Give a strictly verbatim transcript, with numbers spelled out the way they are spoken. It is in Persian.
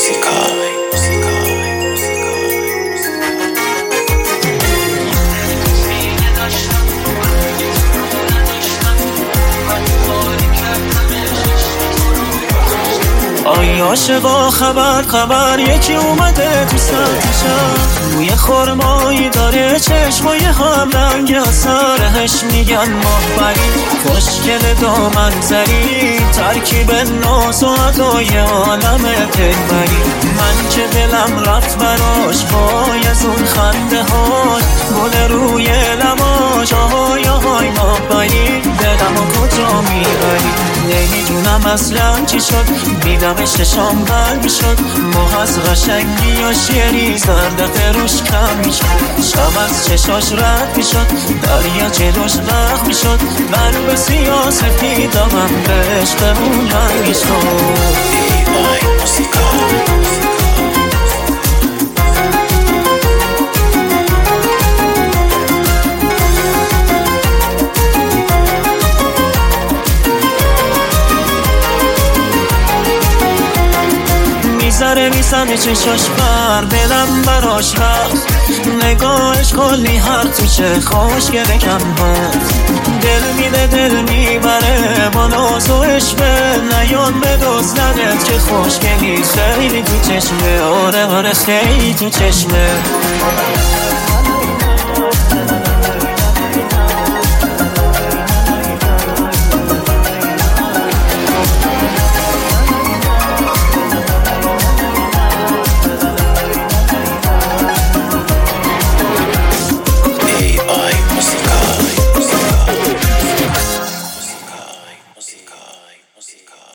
آی عاشقا خبر خبر یکی اومده تو سمتشم، روی خرمایی داره چشمای هم رنگ سرش میگن ماهبری، خوشگل دامن زری، ترکیب ناز و ادای عالم دلبری. من که دلم رفت براش وای از اون خنده هاش، گل روی لباش آهای آهای ماهبری، دلمو کجا میبری؟ نمیدونم اصلا چی شد، دیدمش چشام بر میشد، ماه از قشنگی یا شیری زردق روش کم میشد، شب از چشاش رد میشد، دریا جلوش غرق میشد، قلب سیاه سفیدم هم به عشقمون رنگ میشد. میذاره میزنه چشاش بر دلم براش رفت، نگاهش کلی هر توشه خوشگله کم هست، دل میده دل میبره با ناز و عشقه، نیان به دزدنت که خوشگلی خیلی تو چشمه، آره آره خیلی تو چشمه.